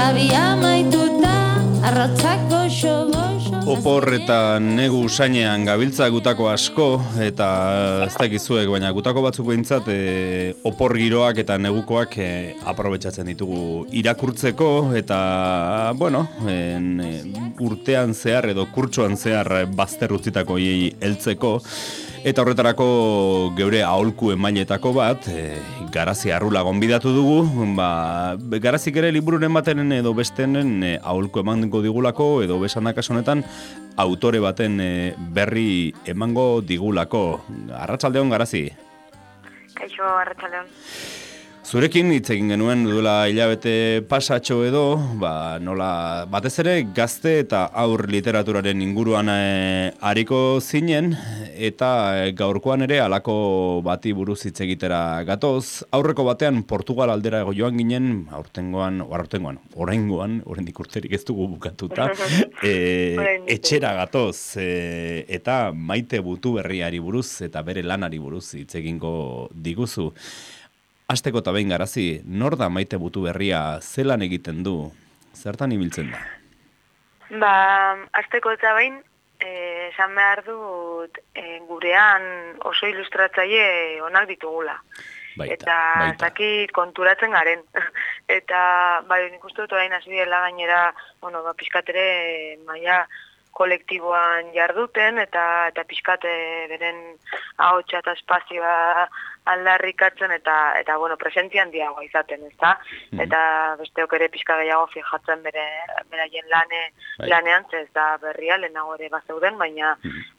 Labia maituta, arratzako xoboxo. Opor eta negu usainean gabiltza gutako asko, eta ez dakizuek, baina gutako batzuk behintzat opor giroak eta negukoak aprobetxatzen ditugu irakurtzeko, eta, bueno, urtean zehar edo kurtsoan zehar bazter utzitako heltzeko, eta horretarako geure aholku emailetako bat, Garazi Arrula gonbidatu dugu, Garazik ere libururen batenen edo bestenen aholku emango digulako, edo besanak honetan autore baten berri emango digulako. Arratsaldeon, Garazi. Kaixo, arratsaldeon. Zurekin hitz egin genuen duela hilabete pasatxo edo, nola batez ere gazte eta aur literaturaren inguruan ariko zinen, eta gaurkoan ere halako bati buruz hitz egitera gatoz. Aurreko batean Portugal aldera joan ginen, oraingoan, oraindik urterik ez dugu bukatuta, etxera gatoz, eta Maite Butuberriari buruz eta bere lanari buruz hitz egingo diguzu. Hasteko eta behin, Garazi, nor da Maite Butuberria, zelan egiten du? Zertan ibiltzen da? Hasteko eta behin, esan behar dut gurean oso ilustratzaile onak ditugula. Eta ez dakit konturatzen garen. Eta nik uste dut orain hasi dela gainera, pixkat ere maila kolektiboan jarduten, eta pixkat beren ahotsa eta espazioa aldarrikatzen eta presentzia handiagoa izaten, ezta? Eta besteok ere pixka gehiago fijatzen beraien lanean, ez da berria, lehenago ere bazeuden, baina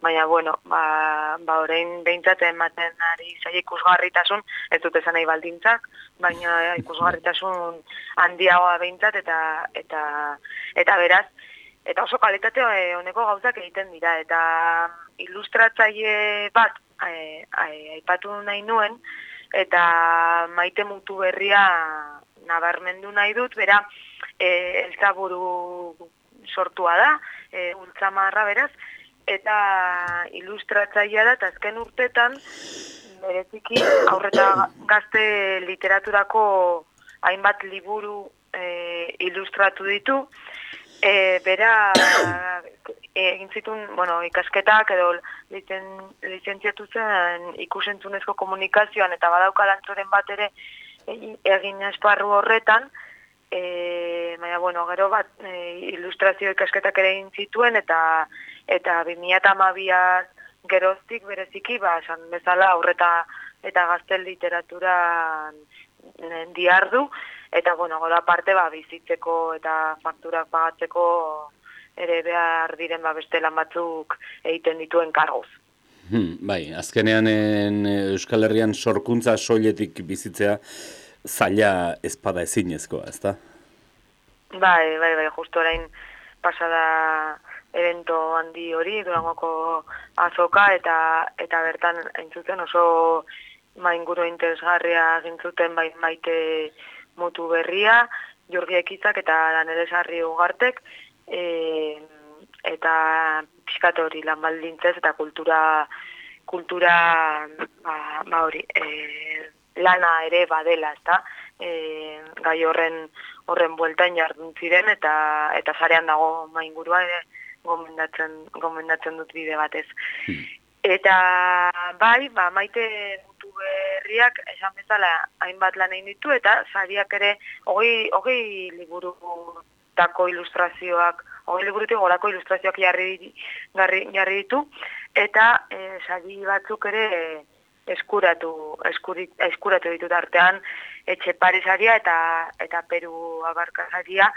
orain behintzat ematen ari zaila ikusgarritasun, ez dut esan nahi baldintzak, baina ikusgarritasun handiagoa behintzat, eta beraz, eta oso kalitate honeko gauzak egiten dira, eta ilustratzaile bat aipatu nahi nuen, eta Maite Butuberria nabarmendu nahi dut, bera eltzaburu sortua da, ultzamarra beraz, eta ilustratzailea da, eta azken urtetan, bereziki aurreta gazte literaturako hainbat liburu ilustratu ditu, bera egin zituen, ikasketak edo lizentziatu zen ikusentzunezko komunikazioan eta badauka lantzoren bat ere egin esparru horretan, baina, gero bat ilustrazio ikasketak ere egin zituen eta 2012 geroztik bereziki, esan bezala aurreta eta gazte literaturan diardu, eta, gero aparte, bizitzeko eta fakturak pagatzeko ere behar diren beste lan batzuk egiten dituen kargoz. Bai, azkenean Euskal Herrian sorkuntza soiletik bizitzea zaila ezpada ezinezkoa, ezta? Bai, justu orain pasada evento handi hori, Durangoko azoka, eta bertan entzuten oso inguru interesgarria gintzuten Maite Butuberria, Jorgi Ekizak eta Danele Sarri Ugartek, eta pixkat hori lan baldintzez eta kultura lana ere badela, ezta? Gai horren bueltan jardun ziren eta sarean dago ingurua ere gomendatzen dut bide batez. Eta Maite Butuberriak esan bezala hainbat lan egin ditu eta sariak ere 20 liburutako ilustrazioak, 20 liburutik gorako ilustrazioak jarri ditu, eta sari batzuk ere eskuratu ditut artean, Etxepare saria eta Peru Abarka saria,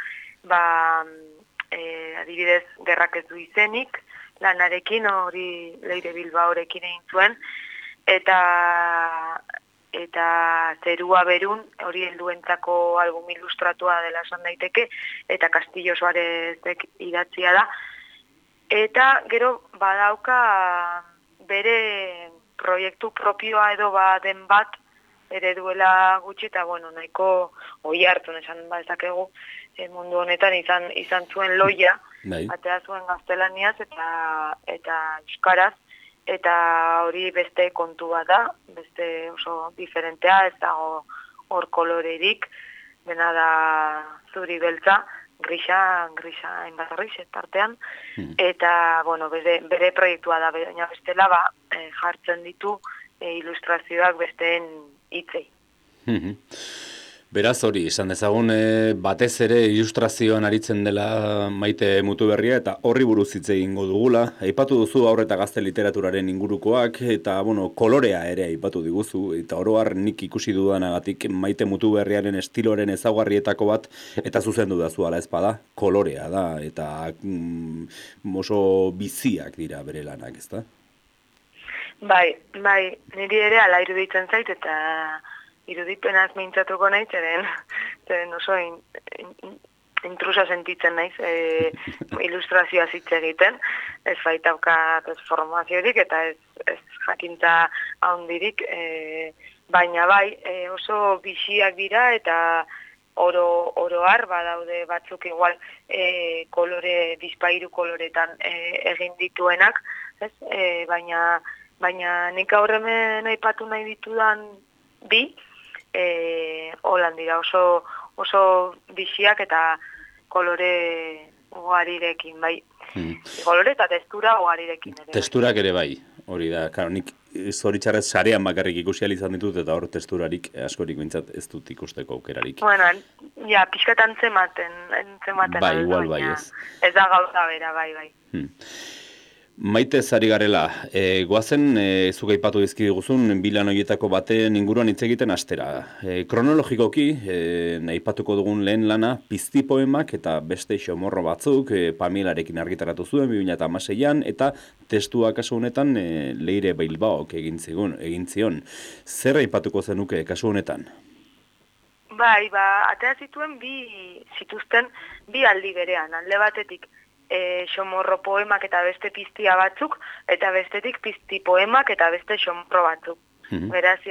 adibidez Gerrak ez du izenik, lanarekin hori Leire Bilbaorekin egin zuen, eta Zerua Berun, hori helduentzako album ilustratua dela esan daiteke, eta Castillo Suarezek idatzia da. Eta gero badauka bere proiektu propioa edo den bat, ere duela gutxi, eta nahiko oi hartzun esan dezakegu mundu honetan izan zuen Loia, atea zuen gaztelaniaz eta euskaraz, eta hori beste kontua da, beste oso diferentea, ez dago hor kolorerik, dena da zuri beltza, grisa hainbat gris tartean, eta, bueno, bere proiektua da, baina bestela, jartzen ditu ilustrazioak besteen hitzei. Beraz hori, esan dezagun, batez ere ilustrazioan aritzen dela Maite Mutuberria eta horri buruz hitz egingo dugula. Aipatu duzu haur eta gazte literaturaren ingurukoak eta kolorea ere aipatu diguzu eta oro har nik ikusi dudanagatik Maite Mutuberriaren estiloaren ezaugarrietako bat eta zuzendu da zu ala ezpada, kolorea da eta oso biziak dira bere lanak, ezta? Bai, niri ere ala iruditzen zait eta irudipenaz mintzatuko naiz, zeren oso intrusa sentitzen naiz ilustrazioa hitz egiten, ez baitaukat formaziorik eta ez jakintza handirik, baina bai oso biziak dira eta oro har badaude batzuk igual kolore, bizpairu koloretan egin dituenak, ez? Baina nik aurremen aipatu nahi ditudan bi, holan dira oso biziak eta kolore ugarirekin, bai. Kolore eta textura ugarirekin ere. Texturak ere bai, hori da. Claro, nik zoritxarrez sarean bakarrik ikusi izan ditut eta hor texturarik askorik bintzat ez dut ikusteko aukerarik. Bueno, ja, pixkat antzematen. Bai, igual bai ez. Ez da gauza bera, bai. Maite zari garela, goazen, zuk aipatu dizkiguzun, bilan horietako baten inguruan hitz egiten astera. Kronologikoki, aipatuko dugun lehen lana, pizti poemak eta beste xomorro batzuk, Pamielarekin argitaratu zuen, 2016an, eta testua kasu honetan Leire Bilbaok egin zion. Zer aipatuko zenuke kasu honetan? Bai, atera zituzten bi aldi berean, alde batetik, xomorro poemak eta beste piztia batzuk, eta bestetik pizti poemak eta beste xomorro batzuk. Beraz,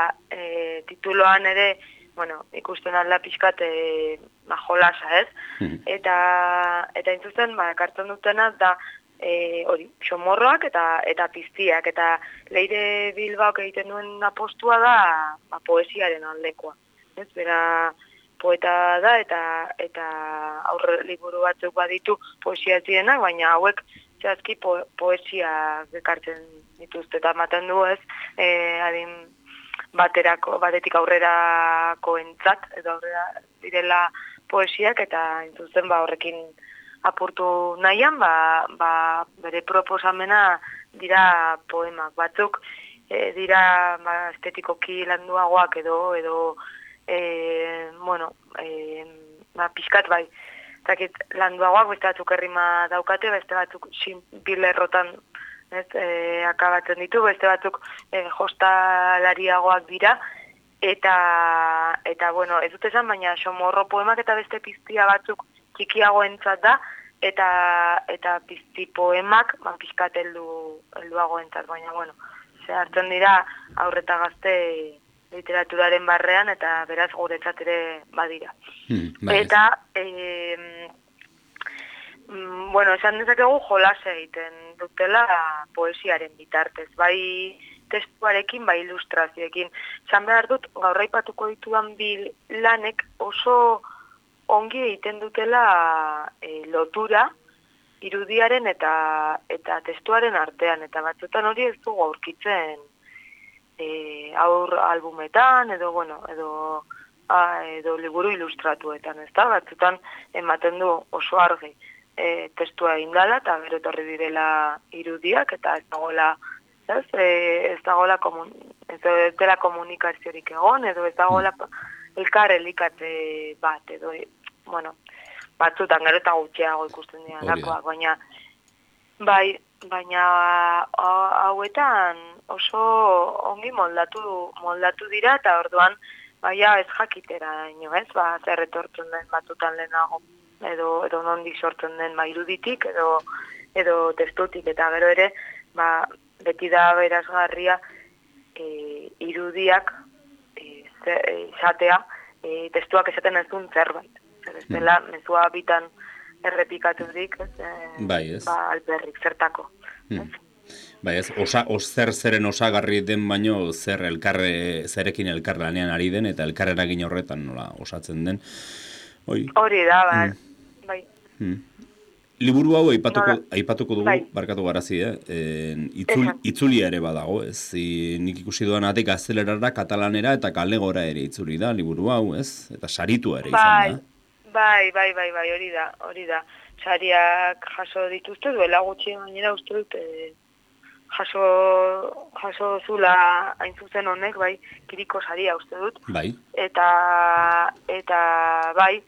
tituloan ere, bueno, ikusten alda pixkat jolasa, ez? Eta intzuzen, ekartzen dutena da, hori, xomorroak eta piztiak, eta Leire Bilbaok egiten duen apostua da poesiaren aldekoa. Ez, bera poeta da eta aurre liburu batzuk baditu poesia zienak, baina hauek zehazki poesia ekartzen dituzte eta ematen du, ez, adin batetik aurrerako entzat, edo aurrera direla poesiak, eta intuzten horrekin apurtu nahian, bere proposamena dira poemak batzuk, dira estetikoki landuagoak edo pixkat bai, landuagoak beste batzuk errima daukate, beste batzuk bilerrotan akabatzen ditu, beste batzuk jostalariagoak dira, eta bueno, ez dut esan, baina xomorro poemak eta beste piztia batzuk txikiagoentzat da, eta pizti poemak pixkat helduagoentzat, baina bueno, hartzen dira aurreta gazte literaturaren barrean eta beraz guretzat ere badira. Eta, bueno, esan dezakegu jolas egiten dutela poesiaren bitartez, bai testuarekin, bai ilustrazioekin. Esan behar dut, gaur aipatuko ditudan bi lanek oso ongi egiten dutela lotura irudiaren eta testuaren artean, eta batzutan hori ez dugu aurkitzen aur albumetan edo liburu ilustratuetan, ezta? Batzutan ematen du oso argi testua indala eta gero etorri direla irudiak eta ez dela komunikaziorik egon edo ez dagoela elkar elikatze bat edo bueno, batzutan gero eta gutxiago ikusten dira lakoak, baina hauetan oso ongi moldatu dira eta orduan ez jakitera ino, ez? Zer etortzen den batutan lehenago edo nondik sortzen den iruditik edo testutik eta gero ere beti da berazgarria irudiak izatea testuak esaten ez duen zerbait. Zer ez dela mezua bitan errepikaturik, alperrik zertako. Bai ez, zeren osagarri den baino zerekin elkarlanean ari den eta elkarreragin horretan nola osatzen den. Hori da, bai. Liburu hau aipatuko dugu, bai. barkatu garazi, itzulia ere badago, ez? Nik ikusi duanatik gaztelerara, katalanera eta galegora ere itzuli da liburu hau, ez? Eta saritua ere izan da. Bai, hori da. Sariak jaso dituzte, duela gutxi gainera uste dut, jaso zula hain zuzen honek, bai, kiriko saria uste dut. Bai. Eta bai,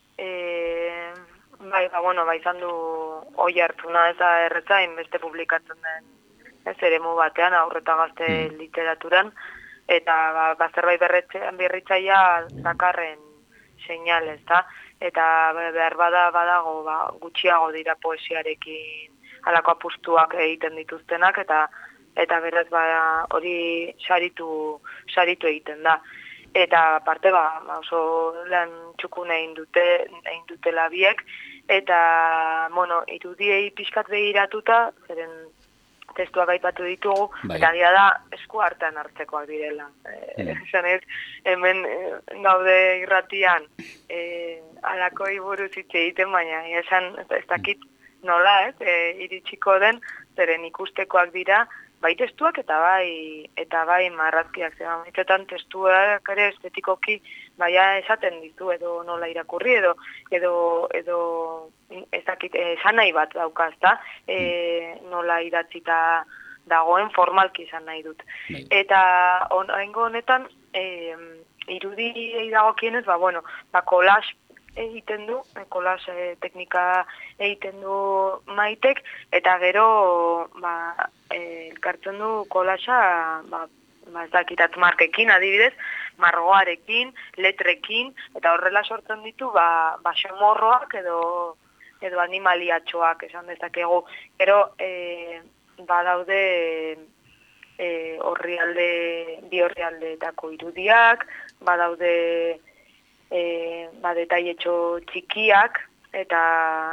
izan du oi hartzuna eta erretzain beste publikatzen den ez eremu batean, aurreta gazte literaturan, eta zerbait berritzaia zakarren seinal, ezta? Eta behar badago gutxiago dira poesiarekin halako apustuak egiten dituztenak, eta beraz hori saritu egiten da. Eta parte oso lan txukun egin dutela biek, eta irudiei pixkat begiratuta, zeren testuak aipatu ditugu, eta gira da esku hartan hartzekoak direla. Esan ez, hemen gaude irratian halakoi buruz hitz egiten, baina esan ez dakit nola, iritsiko den, zeren ikustekoak dira, bai testuak eta bai marrazkiak, zera maitetan testuak ere estetikoki baia esaten ditu edo nola irakurri edo ez dakit esan nahi bat daukaz da, nola idatzita dagoen formalki izan nahi dut. Eta oraingo honetan irudiei dagokienez, kolaz egiten du, kolaz teknika egiten du Maitek, eta gero elkartzen du kolaza, ez dakitat markekin adibidez, margoarekin, letrekin, eta horrela sortzen ditu xamorroak edo animaliatxoak esan dezakegu. Gero badaude bi orrialdeetako irudiak, badaude detailetxo txikiak, eta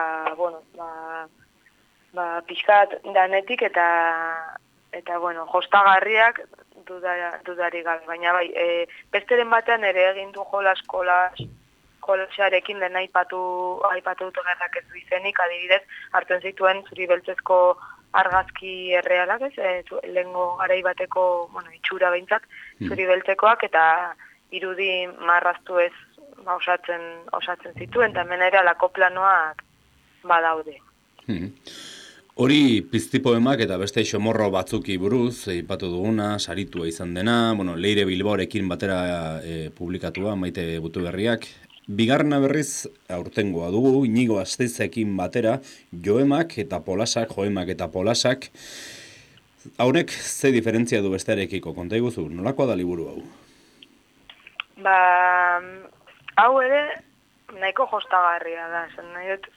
pixkat danetik eta jostagarriak dudari gabe, baina bai, besteren batean ere egin du kolasarekin lehen aipatu dut gerrak ez du izenik, adibidez, hartzen zituen zuri beltzezko argazki errealak, lehengo garai bateko, itxura behintzat, zuri beltzekoak, eta irudi marraztu ez osatzen zituen, eta hemen ere alako planoak badaude. Hori pizti poemak eta beste xomorro batzuki buruz, ipatu duguna, saritua izan dena, Leire Bilbaorekin batera publikatua, Maite Butuberriak. Bigarrena berriz aurtengoa dugu, Inigo Asteizekin batera, joemak eta polasak. Haunek ze diferentzia du bestearekiko, konta iguzu, nolakoa da liburu hau? Hau ere nahiko jostagarria da, esan nahi dut,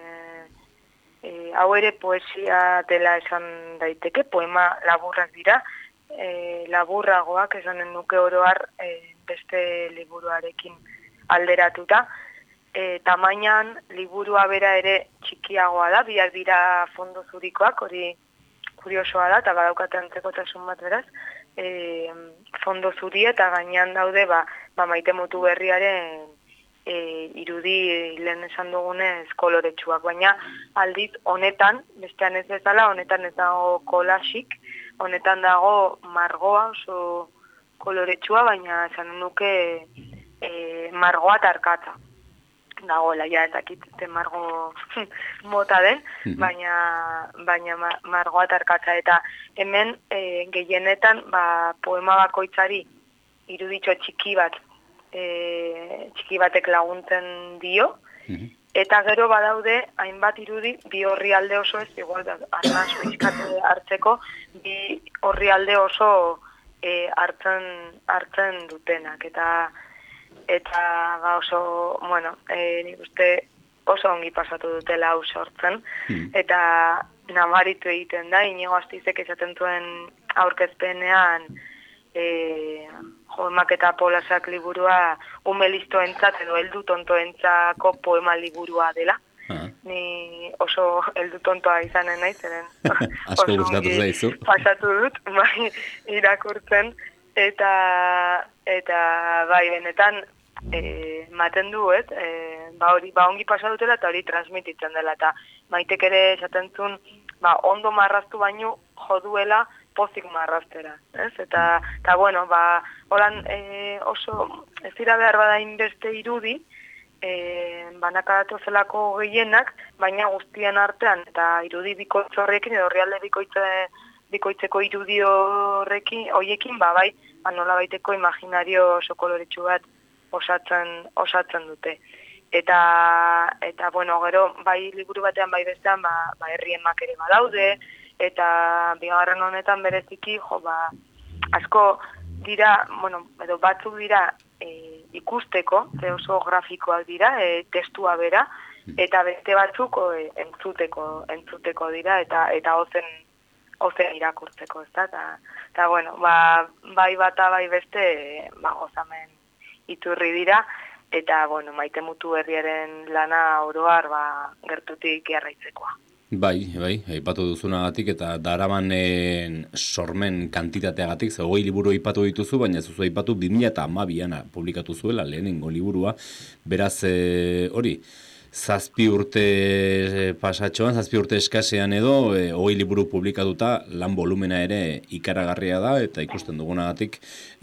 hau ere poesia dela esan daiteke, poema laburrak dira, laburragoak esanen nuke oroar beste liburuarekin alderatuta. Tamainan liburua bera ere txikiagoa da, biak dira fondo zurikoak, hori kuriosoa da, eta badaukate antzekotasun bat beraz, fondo zuri eta gainean daude Maite Butuberriaren irudi lehen esan dugunez koloretsuak, baina aldiz honetan, bestean ez bezala, honetan ez dago kolasik, honetan dago margoa oso koloretsua, baina esan nuke margoa eta arkatza dagoela, ja ezakit margo mota den, baina margoa eta arkatza, eta hemen gehienetan poema bakoitzari iruditxo txiki batek laguntzen dio, eta gero badaude hainbat irudi bi orrialde oso ez, igual arnazo izkate hartzeko, bi orrialde oso hartzen dutenak, eta oso, nik uste oso ongi pasatu dutela hau sortzen, eta nabaritu egiten da, Inigo Asteizek esaten zuen aurkezpenean, joemak eta polasak liburua umelistoentzat edo heldu tontoentzako poema liburua dela. Ni oso heldu tontoa izanen naiz, zeren asko gustatu zaizu. Pasatu dut, irakurtzen, eta bai, benetan maten du, ongi pasa dutela eta hori transmititzen dela, eta Maitek ere esaten zuen, ondo marraztu baino joduela pozik marraztera, ez? Eta bueno, holan oso ez dira behar badain beste irudi, banakadatu zelako gehienak, baina guztien artean, eta irudi bikoitz horrekin, edo realde bikoitzeko irudi horiekin, bai, nola baiteko imaginario oso koloretsu bat osatzen dute. Eta bueno, gero, bai liburu batean, bai bestean, herriemak ere badaude, eta bigarren honetan bereziki, asko dira, edo batzuk dira ikusteko, oso grafikoak dira, testua bera, eta beste batzuk entzuteko dira, eta ozen irakurtzeko, ez da? Eta bueno, bai bata, bai beste, gozamen iturri dira, eta, bueno, Maite Mutu Berriaren lana oroar, gertutik jarraitzekoa. Bai, aipatu duzunagatik eta daramanen sormen kantitateagatik, 20 liburu aipatu dituzu, baina ez duzu aipatu 2012an publikatu zuela lehenengo liburua, beraz hori, 7 urte pasatxoan, 7 urte eskasean edo, 20 liburu publikatuta, lan volumena ere ikaragarria da, eta ikusten dugunagatik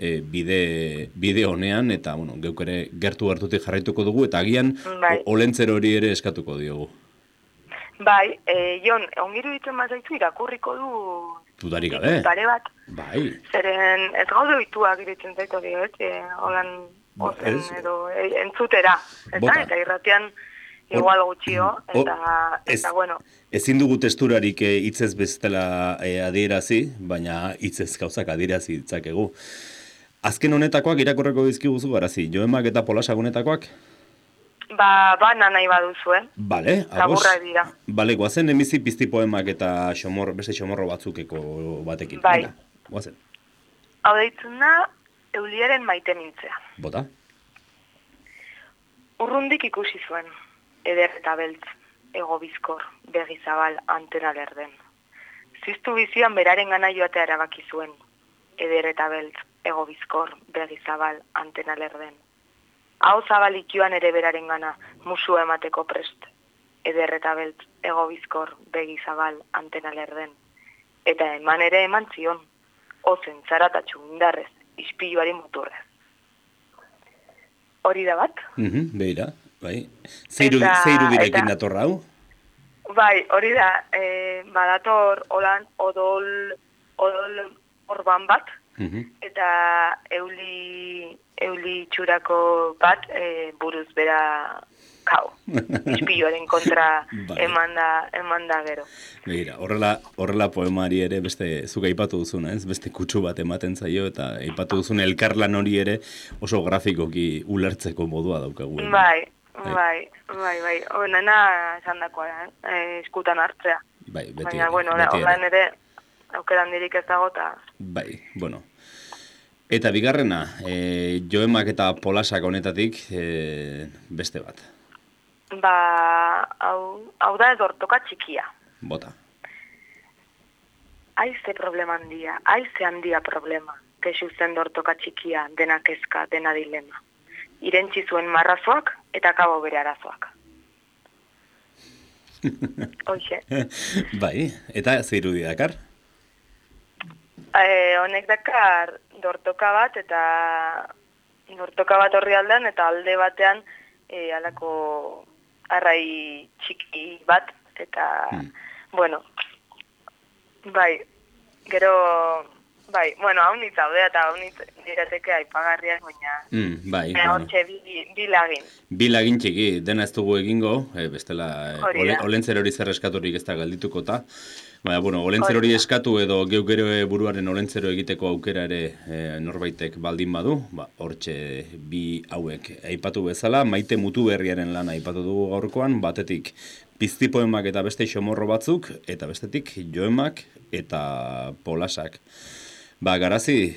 bide honean, eta bueno, geuk ere gertutik jarraituko dugu, eta agian olentzero hori ere eskatuko diogu. Bai, Jon, ongiru ditzen bazaitu irakurriko du dudarik gabe. Pare bat. Bai. Zeren ez gaude oituak iritzen zaitu hori, holan ozen edo entzutera, eta irratian igual gutxio, eta bueno. Ezin dugu testurarik hitzez bestela adierazi, baina hitzez gauzak adierazi ditzakegu. Azken honetakoak irakurreko dizkiguzu garazi, Joemak eta Polasagunetakoak? Bana nahi baduzu, Bale, laburra dira. Bale, guazen emizi pizti poemak eta beste xomorro batzukeko batekin. Bai. Guazen. Hau deitzen da, Euliaren maite mintzea. Bota? Urrundik ikusi zuen, eder eta beltz, ego bizkor, begi zabal, antena lerden. Ziztu bizian beraren gana joatea erabaki zuen, eder eta beltz, ego bizkor, begi zabal, antena lerden. Hau zabalik joan ere beraren gana, musua emateko prest. Eder eta beltz, ego bizkor, begi zabal, antena lerden. Eta eman ere eman zion, ozen zaratatxu indarrez, ispiluari muturrez. Hori da bat? Beira, bai. Zeiru direkin datorra hau? Bai, hori da, badator holan odol orban bat, eta euli txurako bat buruz bera kau. Ispiluaren kontra eman da gero. Begira, horrela poemari ere beste zuk aipatu duzuna, ez? Beste kutsu bat ematen zaio eta aipatu duzun elkarlan hori ere oso grafikoki ulertzeko modua daukagu. Bai. Honena esan dakoa, eskutan hartzea. Bai, beti. Baina, bueno, horrean ere aukeran dirik ez dago eta... Bai, bueno. Eta bigarrena, Joemak eta Polasak honetatik beste bat. Hau da edortoka txikia. Bota. Aize problema handia, aize handia problema. Kexu zen dortoka txikia, dena kezka, dena dilema. Irentzi zuen marrazoak eta kabo bere arazoak. Hoxe. Bai, eta zeirudi dakar? Honek dakar dortoka bat eta dortoka bat horri aldean eta alde batean alako arrai txiki bat eta bueno, bai, gero bai, bueno, hau nitz haude eta hau nitz dirateke aipagarriak, baina bai, hortxe bi lagin. Bi lagin txiki, dena ez dugu egingo, bestela olentzer hori zer eskaturik ez da galdituko eta baina, bueno, olentzer hori eskatu edo geuk gero buruaren olentzero egiteko aukera ere norbaitek baldin badu, hortxe bi hauek aipatu bezala, Maite Mutu Berriaren lana aipatu dugu gaurkoan, batetik pizti poemak eta beste xomorro batzuk, eta bestetik Joemak eta Polasak. Garazi,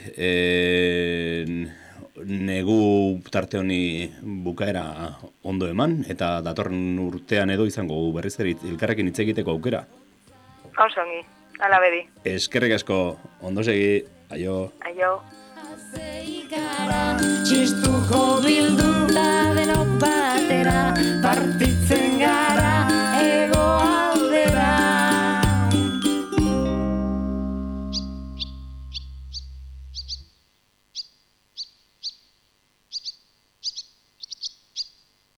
negu tarte honi bukaera ondo eman, eta datorren urtean edo izango berriz elkarrekin hitz egiteko aukera. Osongi, ala bedi. Eskerrik asko, ondo segi, aio. Aio. Txistuko bildu da denok